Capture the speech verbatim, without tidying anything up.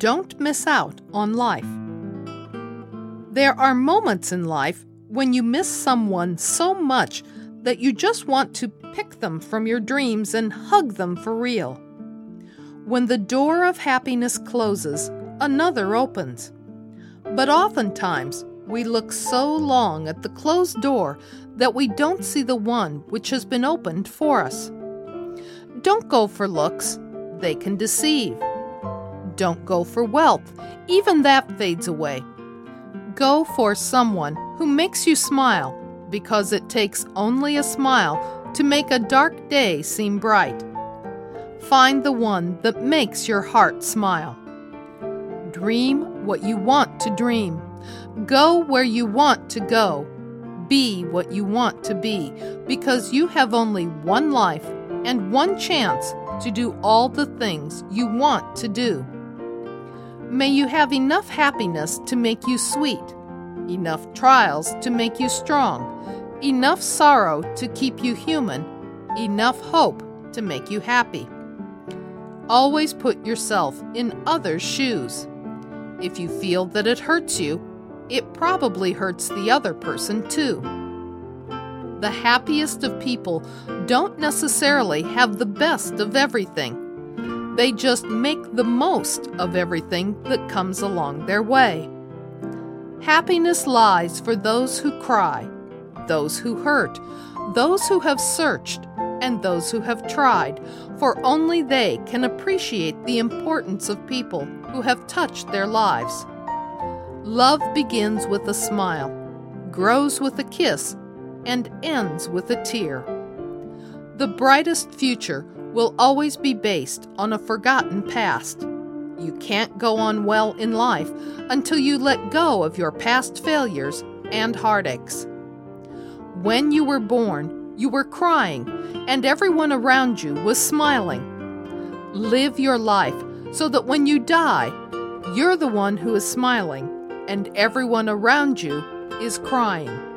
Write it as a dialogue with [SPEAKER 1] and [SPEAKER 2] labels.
[SPEAKER 1] Don't miss out on life. There are moments in life when you miss someone so much that you just want to pick them from your dreams and hug them for real. When the door of happiness closes, another opens. But oftentimes, we look so long at the closed door that we don't see the one which has been opened for us. Don't go for looks, they can deceive. Don't go for wealth, even that fades away. Go for someone who makes you smile, because it takes only a smile to make a dark day seem bright. Find the one that makes your heart smile. Dream what you want to dream. Go where you want to go. Be what you want to be, because you have only one life and one chance to do all the things you want to do. May you have enough happiness to make you sweet, enough trials to make you strong, enough sorrow to keep you human, enough hope to make you happy. Always put yourself in others' shoes. If you feel that it hurts you, it probably hurts the other person too. The happiest of people don't necessarily have the best of everything. They just make the most of everything that comes along their way. Happiness lies for those who cry, those who hurt, those who have searched, and those who have tried, for only they can appreciate the importance of people who have touched their lives. Love begins with a smile, grows with a kiss, and ends with a tear. The brightest future will always be based on a forgotten past. You can't go on well in life until you let go of your past failures and heartaches. When you were born, you were crying, and everyone around you was smiling. Live your life so that when you die, you're the one who is smiling, and everyone around you is crying.